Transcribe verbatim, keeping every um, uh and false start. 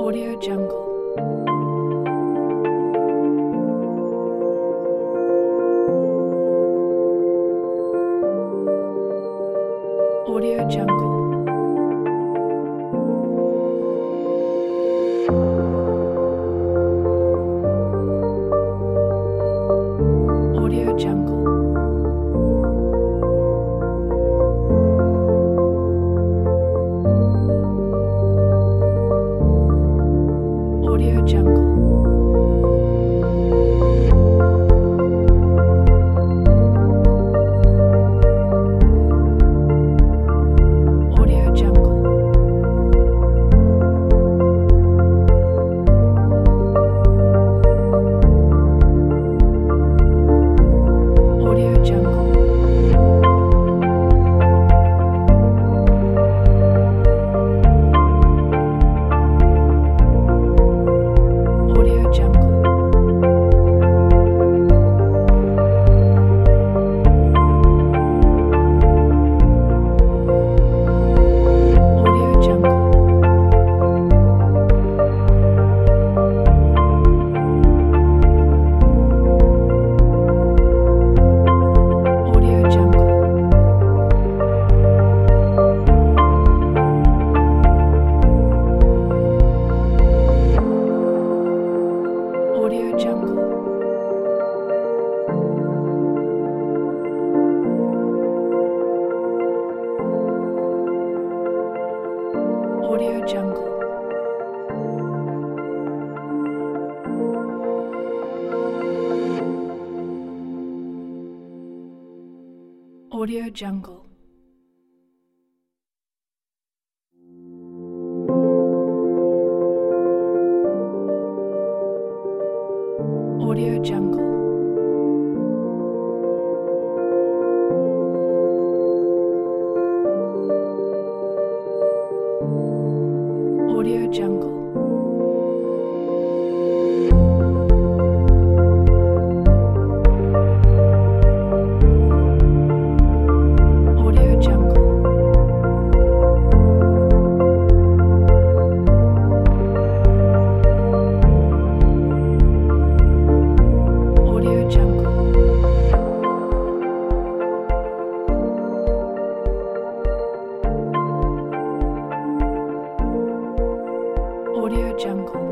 Audio Jungle. Audio Jungle. Audio Jungle. Audio Jungle. Audio Jungle. Audio Jungle. Audio Jungle. Audio Jungle. Audio Jungle. Audio Jungle. Audio Jungle. Audio Jungle. Audio Jungle. Audio Jungle. Audio Jungle. Audio Jungle. Audio Jungle.